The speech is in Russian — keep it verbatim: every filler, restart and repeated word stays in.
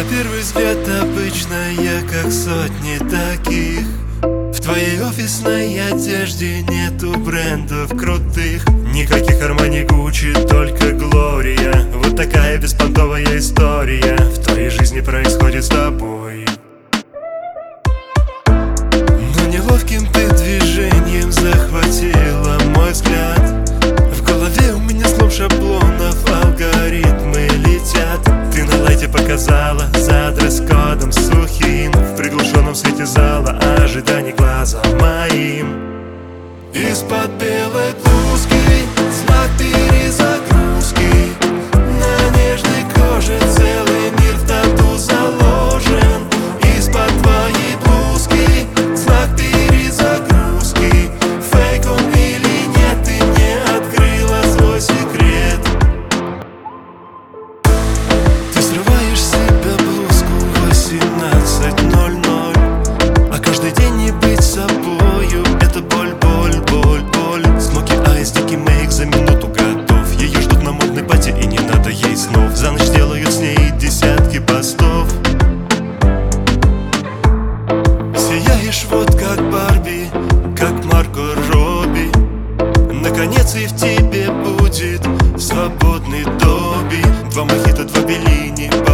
первый взгляд обычная, как сотни таких. В твоей офисной одежде нету брендов крутых. Никаких Армани, Гуччи, только Глория. Вот такая беспонтовая история в твоей жизни происходит с тобой. Но неловким ты движением захватила мой взгляд. В голове у меня слом шаблонов, алгоритмы летят. Ты на лайте показала за дресс-кодом сухим, в приглушенном свете зала ожиданий глаза моим. Из-под белой блузки знак перезагрузки. На нежной коже целый мир в тату заложен. Из-под твоей блузки знак перезагрузки. Фейк он или нет, ты мне открыла свой секрет. Ты срываешь с себя блузку в восемнадцать ноль ноль, а каждый день не быть собою — это боль, боль, боль, боль. Смоки айс, дикий мейк за минуту готов. Ее ждут на модной пати и не надо ей снов. За ночь делают с ней десятки постов. Сияешь вот как Барби, как Марго Робби. Наконец и в тебе будет свободный Добби. Два мохито, два беллини,